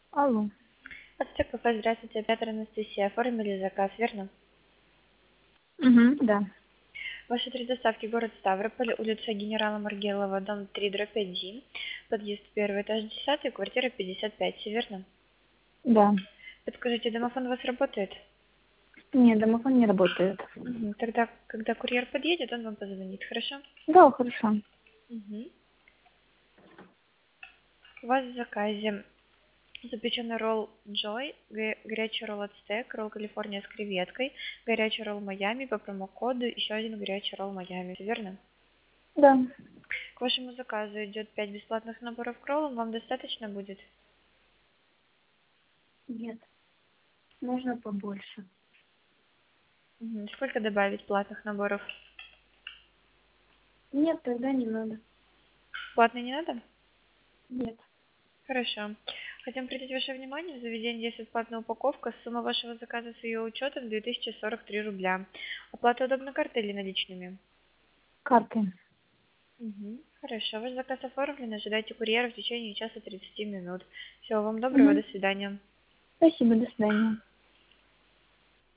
Алло. Ацтек кафе, здравствуйте, оператор Анастасия. Оформили заказ, верно? Угу, да. Ваши три доставки: город Ставрополь, улица Генерала Маргелова, дом 3/1, подъезд первый этаж 10, квартира 55, все верно? Да. Подскажите, домофон у вас работает? Нет, домофон не работает. Тогда, когда курьер подъедет, он вам позвонит, хорошо? Да, хорошо. Мгм. У вас в заказе запеченный ролл Joy, горячий ролл Ацтек, ролл Калифорния с креветкой, горячий ролл Майами по промокоду, еще один горячий ролл Майами, все верно? Да. К вашему заказу идет 5 бесплатных наборов к роллам. Вам достаточно будет? Нет, можно побольше. Сколько добавить платных наборов? Нет, тогда не надо. Платный не надо? Нет. Хорошо. Хотим обратить ваше внимание, в заведении действует платная упаковка. Сумма вашего заказа с ее учетом 2043 рубля. Оплата удобно картой или наличными? Карты. Хорошо. Ваш заказ оформлен. Ожидайте курьера в течение часа 30 минут. Всего вам доброго. Угу. До свидания. Спасибо, до свидания.